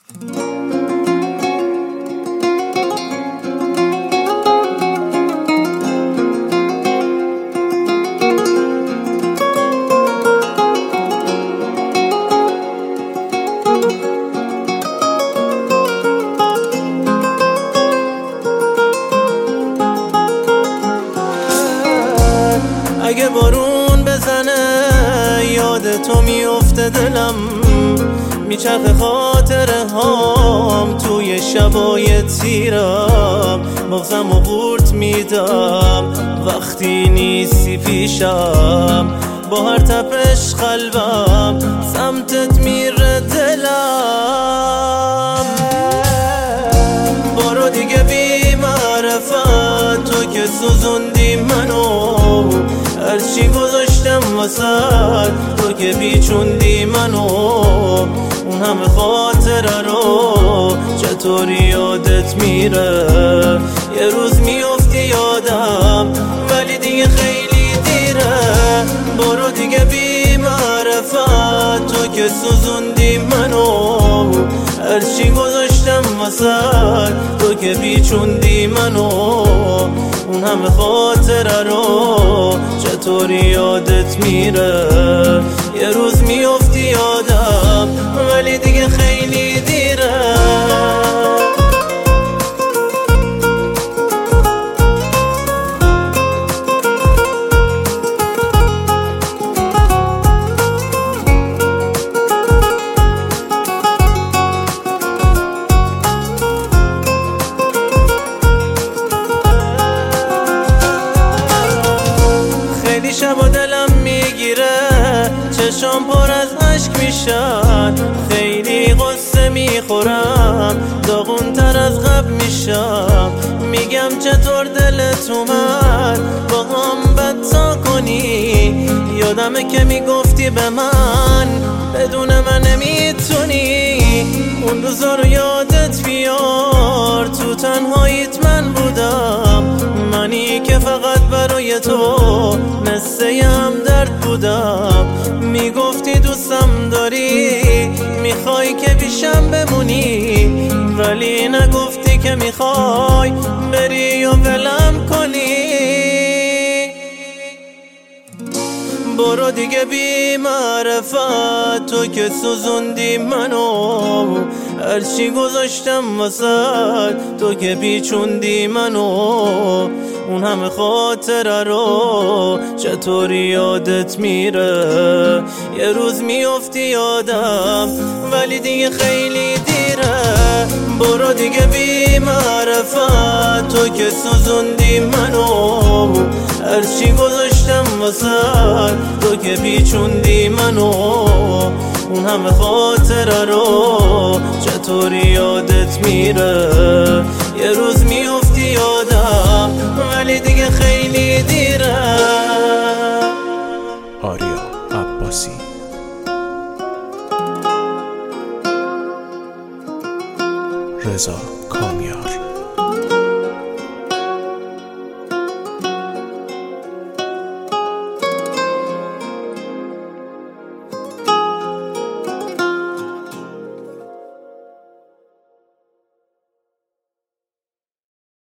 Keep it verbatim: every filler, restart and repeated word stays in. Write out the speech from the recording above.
اگه بارون بزنه یاد تو میفته دلم، میچرخه خاطره هام توی شبای تیرم، مغزم و بورت میدم وقتی نیستی پیشم، با هر تپش قلبم سمتت میره دلم. بارو دیگه بی معرفت تو که سوزوندی منو، هرچی گذاشتم واسد تو که بیچوندی منو، اون همه خاطره رو چطوری یادت میره، یه روز میفتی یادم ولی دیگه خیلی دیره. برو دیگه بی معرفت تو که سوزوندی منو، هرچی گذاشتم واسد تو که بیچوندی منو، اون همه خاطره رو چطوری یادت میره، یه روز میفتی یادم ولی دیگه خیلی دیره. شب دلم میگیره، چشام پر از اشک میشن، خیلی قصه میخورم، داغون تر از قبل میشم، میگم چطور دلت اومد با هم بد کنی، یادمه که میگفتی به من بدون من نمیتونی، اون روزا رو یادت بیار تو تنهاییت من بودم، منی که فقط برای تو مثل همدرد بودم، میگفتی دوستم داری میخوای که پیشم بمونی، ولی نگفتی که میخوای بری و ولم کنی. برو دیگه بی معرفت تو که سوزوندی منو، هرچی گذاشتم واسد تو که بیچوندی منو، اون همه خاطره رو چطوری یادت میره، یه روز میفتی یادم ولی دیگه خیلی دیره. برو دیگه بی معرفت تو که سوزوندی منو، هرچی گذاشتم واسد تو که بیچوندی منو، اون همه خاطره رو چطوری یادت میره، یه روز میفتی یادم ولی دیگه خیلی دیره. آریا عباسی. رضا